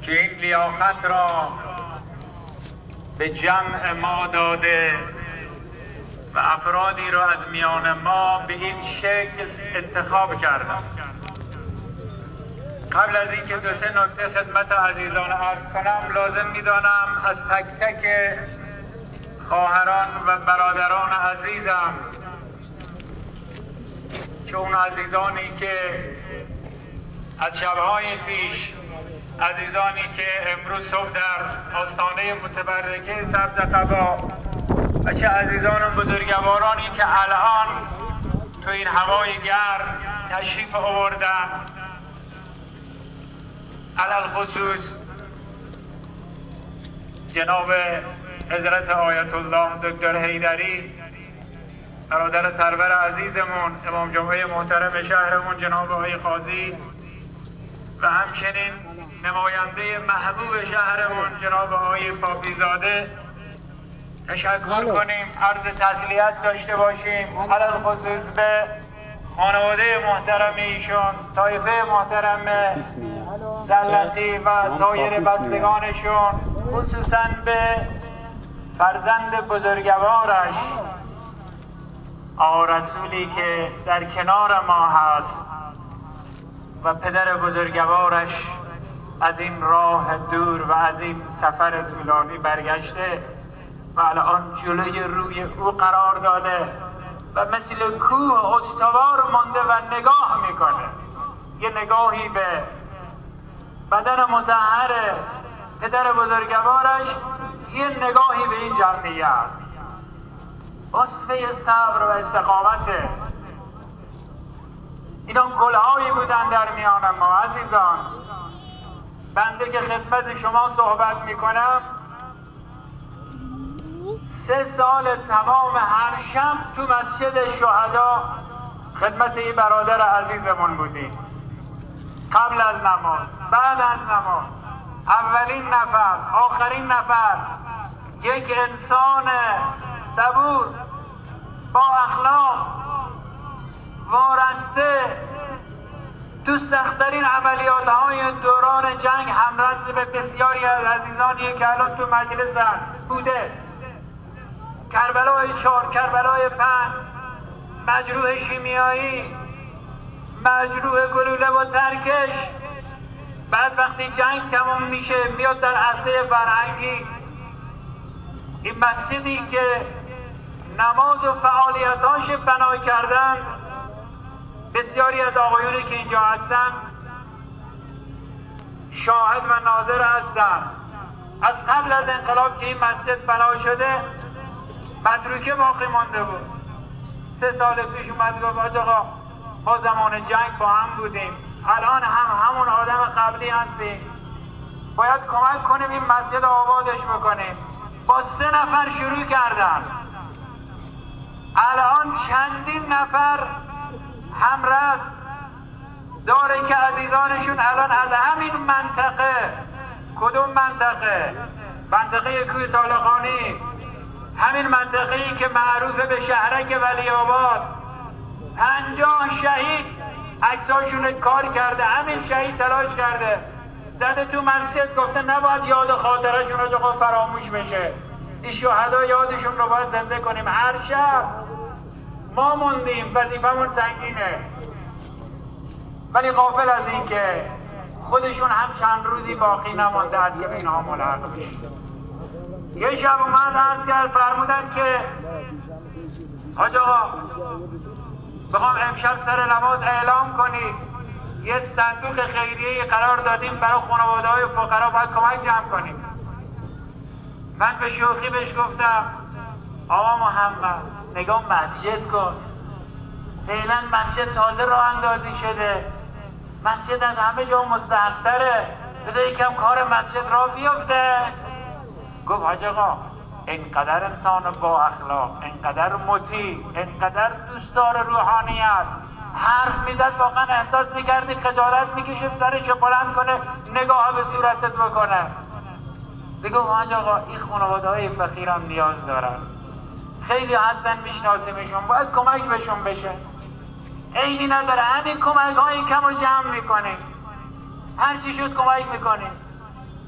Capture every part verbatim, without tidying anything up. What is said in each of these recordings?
که این لیاقت را به جمع ما داده و افرادی را از میان ما به این شکل انتخاب کردم. قبل از اینکه دو سه نکته خدمت عزیزان عرض کنم، لازم می‌دانم از تک تک خواهران و برادران عزیزم که اون عزیزانی که از شب‌های پیش، عزیزانی که امروز صبح در آستانه متبرکه سبزقبا و چه عزیزان بزرگوارانی که الان تو این هوای گرم تشریف آوردن، علل خصوص جناب حضرت آیت الله دکتر حیدری، برادر سرور عزیزمون، امام جمعه محترم شهرمون جناب آقای قاضی و همچنین نماینده محبوب شهرمون جناب آقای پاپیزاده تشکر کنیم، عرض تسلیت داشته باشیم، علل خصوص به خانواده محترم ایشون، طایفه محترم دلتی و سایر بستگانشون، خصوصا به فرزند بزرگوارش آقا رسولی که در کنار ما هست و پدر بزرگوارش از این راه دور و از این سفر طولانی برگشته و الان جلوی روی او قرار داده و مثل کوه استوار مانده و نگاه میکنه. یه نگاهی به بدن مطهر پدر بزرگوارش، یه نگاهی به این جمعیت، وصفه صبر و استقامته. اینا گلهایی بودن در میان ما. عزیزان، بنده که خدمت شما صحبت میکنم سه سال تمام هر شب تو مسجد شهدا خدمت این برادر عزیزمون بودیم. قبل از نماز، بعد از نماز، اولین نفر، آخرین نفر، یک انسان صبور با اخلاق وارسته تو سخت‌ترین عملیات های دوران جنگ همرس به بسیاری از عزیزانی که الان تو مجلس بوده. کربلای چهار، کربلای پنج، مجروح شیمیایی، مجروح گلوله و ترکش. بعد وقتی جنگ تمام میشه میاد در عرصه فرهنگی. این مسجدی که نماز و فعالیتاش بنا کردن، بسیاری از آقایونی که اینجا هستن شاهد و ناظر هستن. از قبل از انقلاب که این مسجد بنا شده متروکه باقی مانده بود. سه سال پیش اومد گفت آقا ما زمان جنگ با هم بودیم، الان هم همون آدم قبلی هستیم، باید کمک کنیم این مسجد آبادش بکنیم. با سه نفر شروع کردن، الان چندین نفر همرس داره که عزیزانشون الان از همین منطقه. کدوم منطقه؟ منطقه کوه طالقانی، همین منطقه‌ای که معروف به شهرک ولی آباد. پنجاه شهید عکساشون کار کرده، همین شهید تلاش کرده زده تو مسجد، گفته نباید یاد خاطرشون رو فراموش بشه، این شهدا یادشون رو باید زنده کنیم. هر شب ما موندیم، وظیفمون سنگینه، ولی غافل از این که خودشون هم چند روزی باقی نمانده از که اینها ملحق بشه. یه شب اومد عرض کرد، فرمودن که حاج آقا بخوام امشب سر نماز اعلام کنید یه صندوق خیریه قرار دادیم برای خانواده های فقرا، باید کمک جمع کنیم. من به شوخی بهش گفتم آقا محمد نگاه مسجد کن، فعلا مسجد تازه راه اندازی شده، مسجد از همه جا مستحق‌تره، بذار یکم کار مسجد راه بیفته. گفت حاج آقا اینقدر انسان با اخلاق، اینقدر مطیع، اینقدر دوستدار روحانیت، حرف میزد واقعا احساس میکردی خجالت میکشه سرش بلند کنه نگاه به صورتت بکنه. بگو حاج آقا این خانواده های فقیر هم نیاز دارن، خیلی هستن میشناسیمشون، باید کمک بهشون بشه. عیبی نداره، همین کمک های کم رو جمع میکنیم، هر چی شد کمک میکنیم.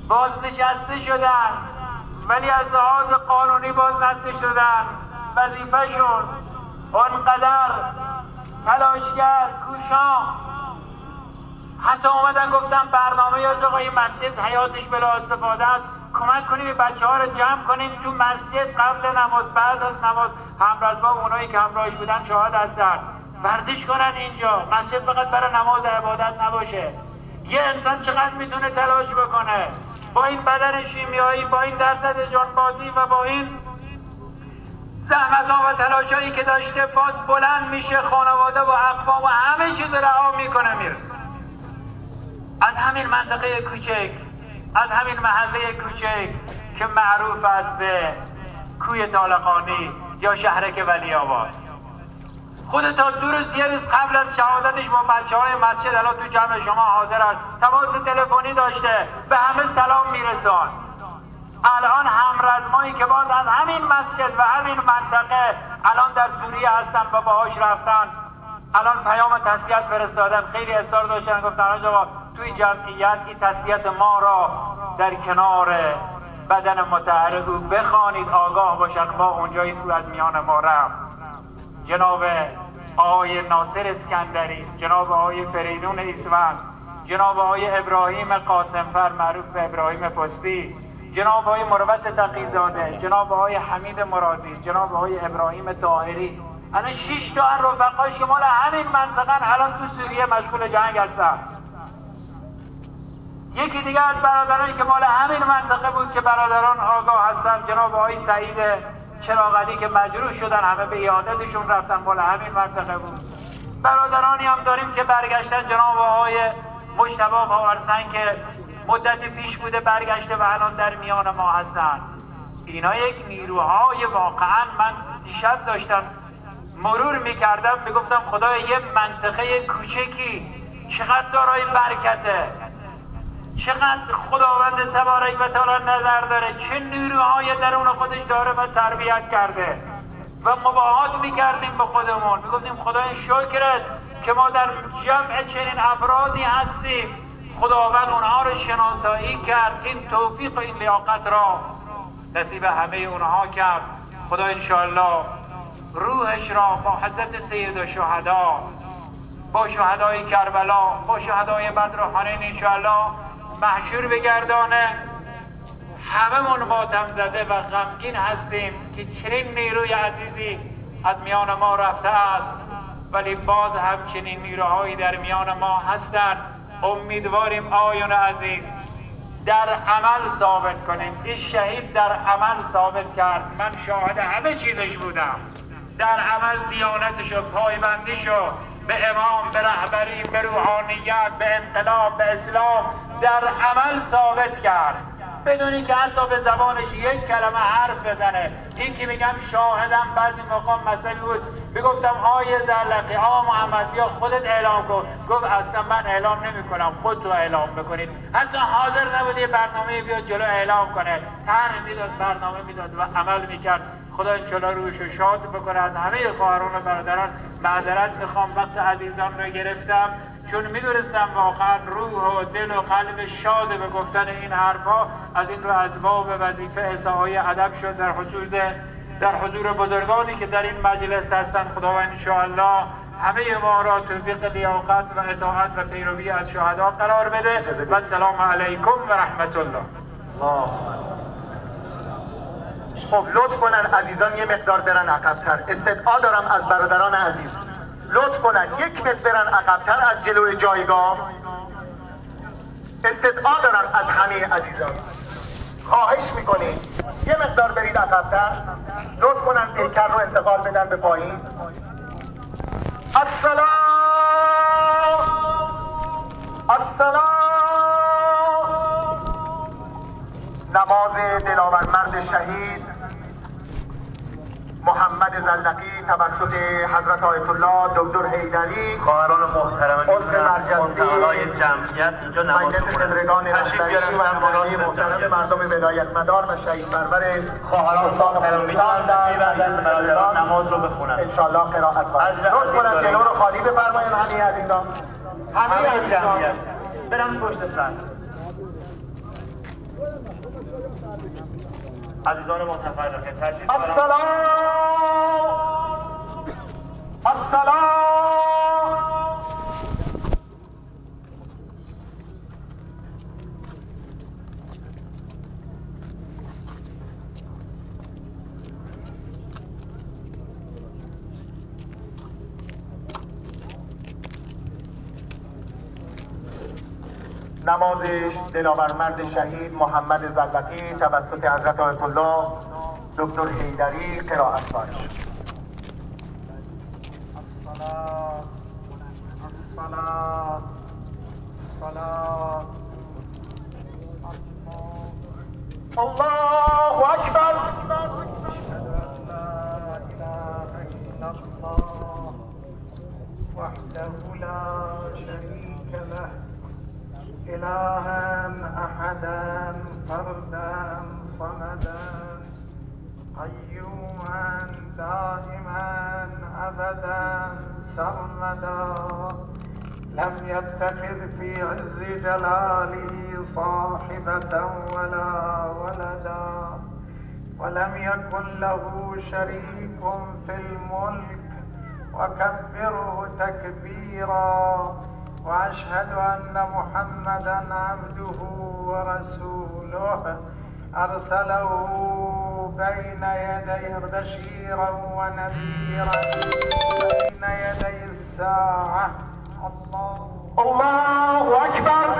بازنشسته شدن ولی از لحاظ قانونی بازنشسته شدن، وظیفه‌شون اونقدر تلاشگر، کوشان، حتی اومدن گفتن برنامه یا آقا این مسجد حیاتش بلا استفاده است، کمک کنیم بچه ها رو جمع کنیم تو مسجد قبل نماز، بعد از نماز همرزبا اونایی که همراهش بودن شاهد هستن، ورزش کنن اینجا. مسجد فقط برای نماز عبادت نباشه. یه انسان چقدر میتونه تلاش بکنه با این بدن شیمیایی، با این درصد جانبازی و با این زحمت ها و تلاش هایی که داشته، باز بلند میشه، خانواده و اقوام و همه چیز رها میکنه میره. از همین منطقه کوچک، از همین محله کوچک که معروف است به کوی طالقانی یا شهرک ولی آباد، خود تا دو روز یه روز قبل از شهادتش با بچه های مسجد الان تو جمع شما حاضر است، تماس تلفنی داشته، به همه سلام میرسان. الان همرزمایی که باز از همین مسجد و همین منطقه الان در سوریه هستن و باهاش رفتن، الان پیام تسلیت فرستادن، خیلی اصرار داشتن، گفتن آقا توی جمعیت این تسلیت ما را در کنار بدن مطهر او بخوانید، آگاه باشن ما اونجایی او از میان ما رفت. جناب آقای ناصر اسکندری، جناب آقای فریدون اسفند، جناب آقای ابراهیم قاسمفر معروف به ابراهیم پستی، جناب آقای مروت تقی‌زاده، جناب آقای حمید مرادی، جناب آقای ابراهیم طاهری، الان شش تا از رفقاش که مال همین منطقه الان تو سوریه مشغول جنگ هستن. یکی دیگه از برادرانی که مال همین منطقه بود که برادران آگاه هستن، جناب آقای سعید چراغعلی که مجروح شدن، همه به عیادتشون رفتن، مال همین منطقه بود. برادرانی هم داریم که برگشتن، جناب آقای مجتبی پاورسنگ که مدت پیش بوده برگشته و الان در میان ما هستن. اینا یک نیروهای واقعا، من دیشب داشتم مرور میکردم میگفتم خدای یه منطقه کوچکی چقدر دارای برکته، چقدر خداوند تبارک و تعالی نظر داره، چه نیروهای درون خودش داره و تربیت کرده. و مباهات میکردیم به خودمون، میگفتیم خدای شکرت که ما در جمع چنین افرادی هستیم، خداوند اونها رو شناسایی کرد، این توفیق و این لیاقت را نصیب همه اونها کرد. خدا انشاءالله روحش را با حضرت سید الشهدا، با شهدای کربلا، با شهدای بدر و حنین انشاءالله محشور بگردانه. همه من ماتم زده و غمگین هستیم که چنین نیروی عزیزی از میان ما رفته است، ولی باز همچنین نیروهایی در میان ما هستند. امیدواریم آیون عزیز در عمل ثابت کنیم. این شهید در عمل ثابت کرد، من شاهد همه چیزش بودم، در عمل دیانتشو، پایبندیشو به امام، به رهبری، به روحانیت، به انقلاب، به اسلام در عمل ثابت کرد، بدونی که حتی به زبانش یک کلمه حرف بزنه. این که میگم شاهدم بعضی مقام مسئله بود، بگفتم آیه زلقی، آ محمد بیا خودت اعلام کن، گفت اصلا من اعلام نمی کنم، خود تو اعلام بکنید. حتی حاضر نبود یه برنامه بیاد جلو اعلام کنه، طرح میداد، برنامه میداد و عمل میکرد. خدا انشالله روشو شاد بکنه. از همه خواهران و برادران معذرت میخوام وقت عزیزان رو گرفتم، چون میدونستم واقعا روح و دل و قلب شاد به گفتن این حرفا. از این رو اسباب وظیفه احصاهای ادب شد در حضور در حضور بزرگانی که در این مجلس هستند. خداوند انشاءالله همه ما را توفیق لیاقت و اطاعت و پیروی از شهدا قرار بده. و السلام علیکم و رحمت الله. خب لطف کنن عزیزان یه مقدار برن عقب‌تر. استدعا دارم از برادران عزیز، لطف کنن یک مقدار برن عقب‌تر از جلوی جایگاه. استدعا دارم از همه عزیزان، خواهش میکنیم یه مقدار برید عقب‌تر. لطف کنن پیکر رو انتقال بدن به پایین. السلام السلام. نماز دلاورمرد شهید محمد زلقی توسط حضرت آیت الله دکتر حیدری، خواهران محترم عضو مرجعی جمعیت اینجا نماز مجلس خبرگان رهبری و مجلی محترم مردم ولایت مدار و شهید پرور خواهران محترم میتونن در برادران نماز رو بخونن انشاءالله قرائت کنند. لطف کنند جلو رو خالی بفرمایید همه عزیزان، همه جمعیت برن پشت سر. عزیزان متفرقه تشریف السلام السلام. نماز دلاورمرد شهید محمد زلقی توسط حضرت آیت الله دکتر حیدری قرائت باش. الصلاة الصلاة الصلاة الله اکبر. أشهد أن لا إله إلا الله وحده لا شريك له إلها أحدا فردا صمدا قيوما دائما أبدا سرمدا لم يتخذ في عز جلاله صاحبة ولا ولدا ولم يكن له شريك في الملك وكبره تكبيرا وأشهد أن محمدا عبده ورسوله أرسله بين يدي بشيرا ونذيرا بين يدي الساعة. الله الله أكبر.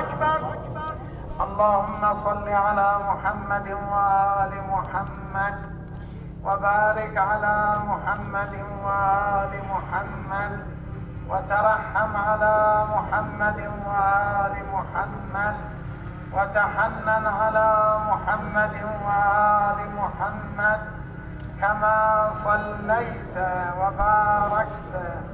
اللهم صل على محمد وآل محمد وبارك على محمد وآل محمد وترحم على محمد وآل محمد وتحنن على محمد وآل محمد كما صليت وباركت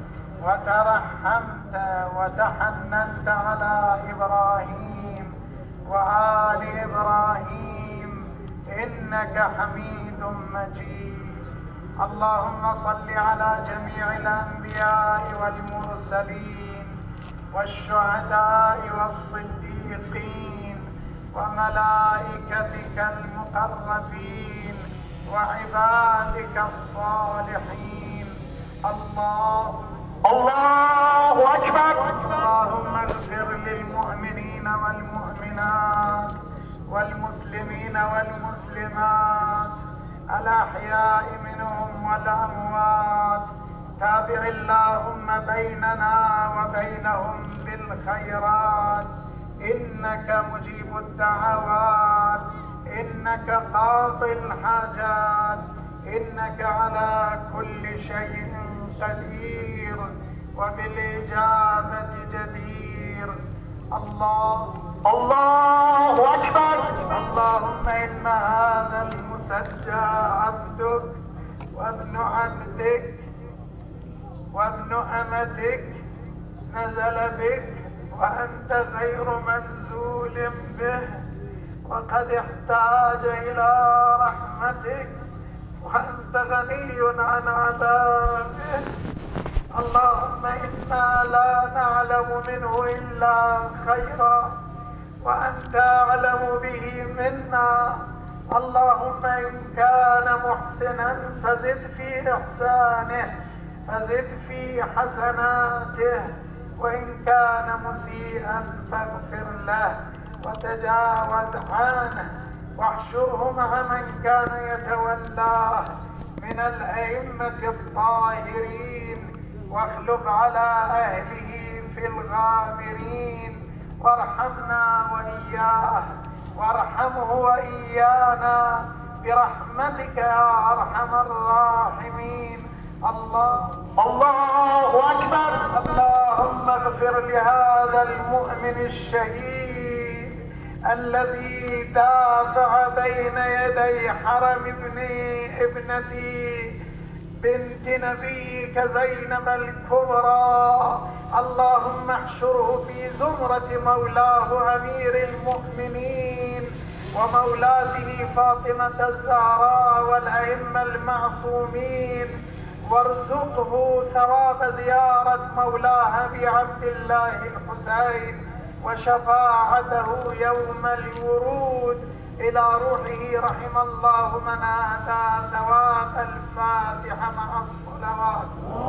وترحمت وتحننت على إبراهيم وآل إبراهيم إنك حميد مجيد. اللهم صل على جميع الأنبياء والمرسلين والشهداء والصديقين وملائكتك المقربين وعبادك الصالحين. الله الله أكبر. اللهم اغفر للمؤمنين والمؤمنات والمسلمين والمسلمات الأحياء منهم والأموات. تابع اللهم بيننا وبينهم بالخيرات إنك مجيب الدعوات إنك قاضي الحاجات إنك على كل شيء قدير وبالإجابة جدير. الله الله أكبر. اللهم إن هذا المسجى عبدك وابن عبدك وابن أمتك نزل بك وأنت غير منزول به وقد احتاج إلى رحمتك وأنت غني عن عذابه. اللهم إنا لا نعلم منه إلا خيرا وأنت أعلم به منا. اللهم إن كان محسنا فزد في إحسانه فزد في حسناته وإن كان مسيئا فاغفر له وتجاوز عنه واحشره مع من كان يتولاه من الأئمة الطاهرين واخلف على أهله في الغابرين وارحمنا وإياه وارحمه وإيانا برحمتك يا أرحم الراحمين. الله الله أكبر. اللهم اغفر لهذا المؤمن الشهيد الذي دافع بين يدي حرم ابن ابنتي بنت نبيك زينب الكبرى. اللهم احشره في زمرة مولاه أمير المؤمنين ومولاته فاطمة الزهراء والأئمة المعصومين وارزقه ثواب زيارة مولاه أبي عبد الله الحسين وشفاعته يوم الورود إلى روحه رحم الله من آتى ثواب الفاتحة مع الصلوات.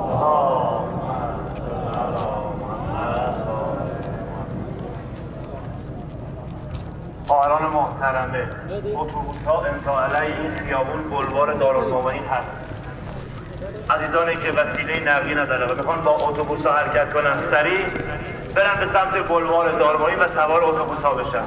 خواهران محترمه، اتوبوس‌ها انتها علیه این خیابون بلوار دارالمومنین هست. عزیزانی که وسیله نقلیه ندارن و میخوان با اتوبوس‌ها حرکت کنن سریع برن به سمت بلوار دارالمومنین و سوار اتوبوس‌ها بشن.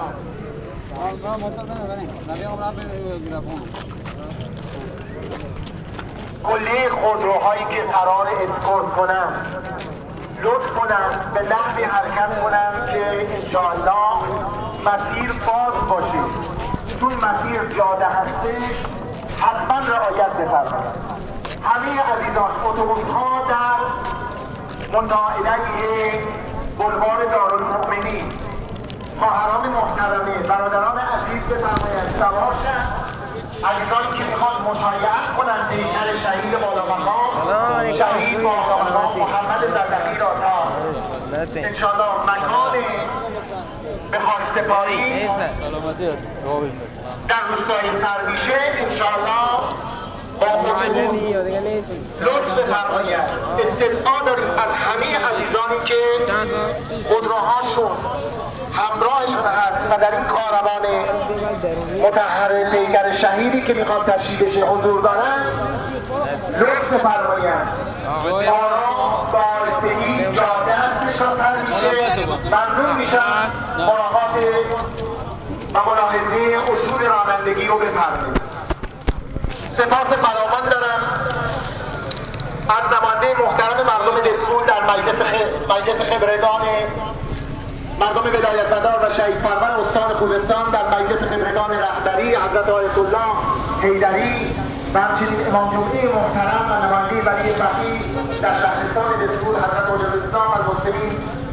کلیه خودروهایی که قرار اسکورت کنن لطف کنن به نحوی حرکت کنن که انشاءالله مسیر باز باشه. چون مسیر جاده هستش حتما رعایت بفرمایید. همه عزیزان اتوبوس‌ها در منطقه بلوار دارالمؤمنین، خواهران محترمه، برادران عزیز بفرمایید سوار شن. عزیزانی که میخوان مشایعت کنند پیکر شهید بالامقام شهید بالامقام محمد زدقی را تا انشاءالله مکان به خاکسپاری در روستای فرویشه انشاءالله با اتوبوس لطف بفرمایید. استدعا داریم از همه عزیزانی که خودروهاشون همراهشون هست و در این کاروان مطهر پیکر شهیدی که میخواد تشریف بشه حضور دارن لطف بفرمایید. آرام با آرستگی جاده هستش را سر میشه. ممنون میشم مراقبت و ملاحظه اصول رانندگی رو بفرمایید. سپاس فراوان دارم از نماینده محترم مردم دسفول در مجلس خ... مجلس خبرگان مردم ولایتمدار و شهید پرور استان خوزستان در مجلس خبرگان رهبری حضرت آیت الله حیدری و همچنین امام جمعه محترم و نماینده ولی فقیه در شهرستان دسفول حضرت حجت الاسلام المسلمین